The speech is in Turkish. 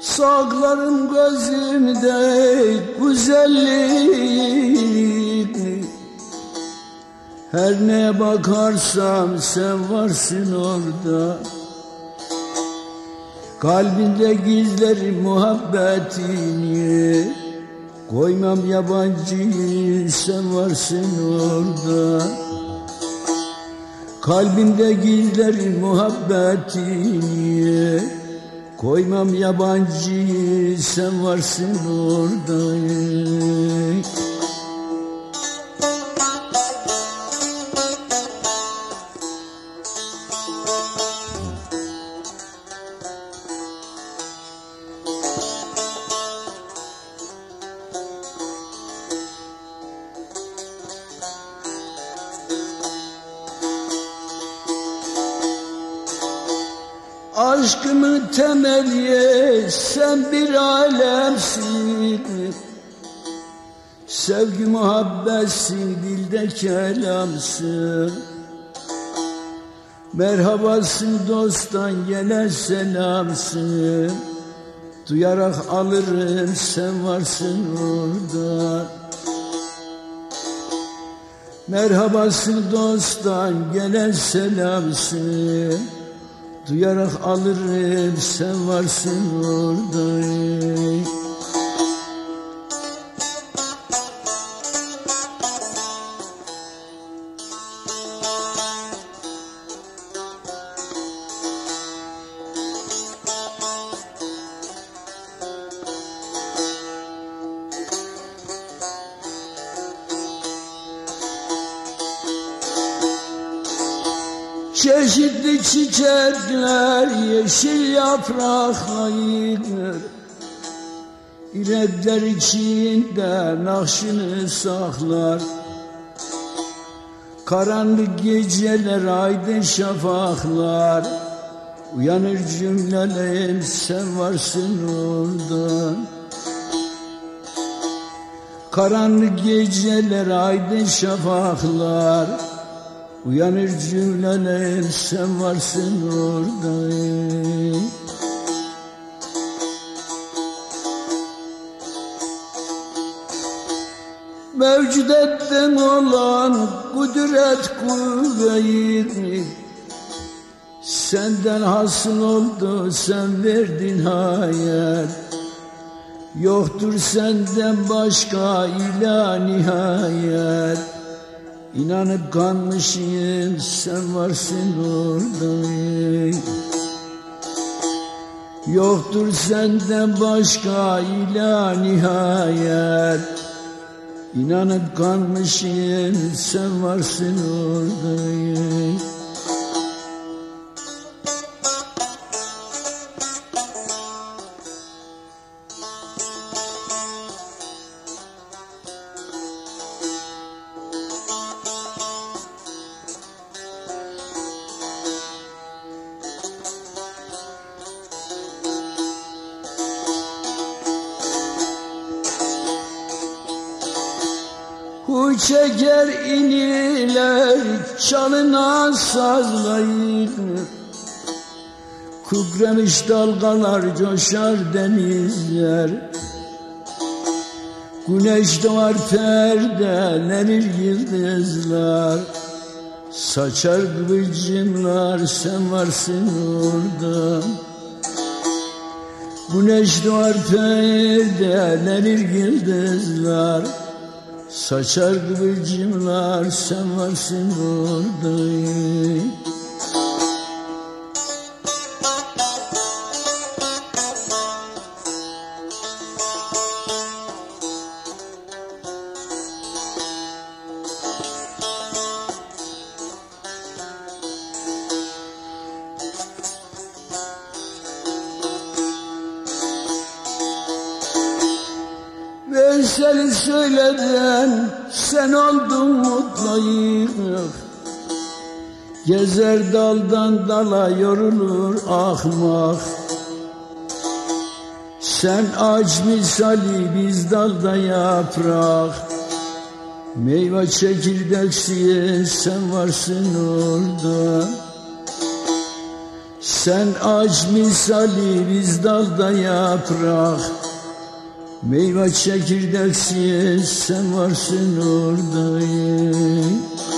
Saklarım gözümde güzelliğini. Her neye bakarsam sen varsın orada. Kalbinde gizlerim muhabbetini. Koymam yabancıyı, sen varsın orada. Kalbimde gizlerim muhabbetini. Koymam yabancıyı, sen varsın orada. Aşkımın temeli sen bir alemsin. Sevgi muhabbetsin, dilde kelamsın. Merhabasın dosttan gelen selamsın. Duyarak alırım, sen varsın orada. Merhabasın dosttan gelen selamsın. Duyarak alırım, sen varsın orada. Çeşitli çiçekler yeşil yaprakla yıkılır. İrepler içinde nakşını saklar. Karanlık geceler aydın şafaklar. Uyanır cümlelerim, sen varsın orada. Karanlık geceler aydın şafaklar. Uyanır cümleler, sen varsın orada. Mevcudetten olan kudret kuvveti senden hasıl oldu, sen verdin hayat. Yoktur senden başka ilah nihayet. İnanıp kanmışım, sen varsın orada. Yoktur senden başka ilah nihayet. İnanıp kanmışım, sen varsın orada. Hu çeker iniler çalına sazlayır. Kükremiş dalgalar coşar denizler. Güneş doğar perdelenir yıldızlar. Saçar kıvılcımlar, sen varsın orada. Güneş doğar perdelenir yıldızlar. Saçar kıvılcımlar, sen varsın orada. Veysel söyleden sen oldun mutluyum. Gezer daldan dala yorulur ahmak. Sen ağaç misali, biz dalda yaprak. Meyve çekirdeksiz, sen varsın orada. Sen ağaç misali biz dalda yaprak, meyve çekirdeksiz sen varsın orada.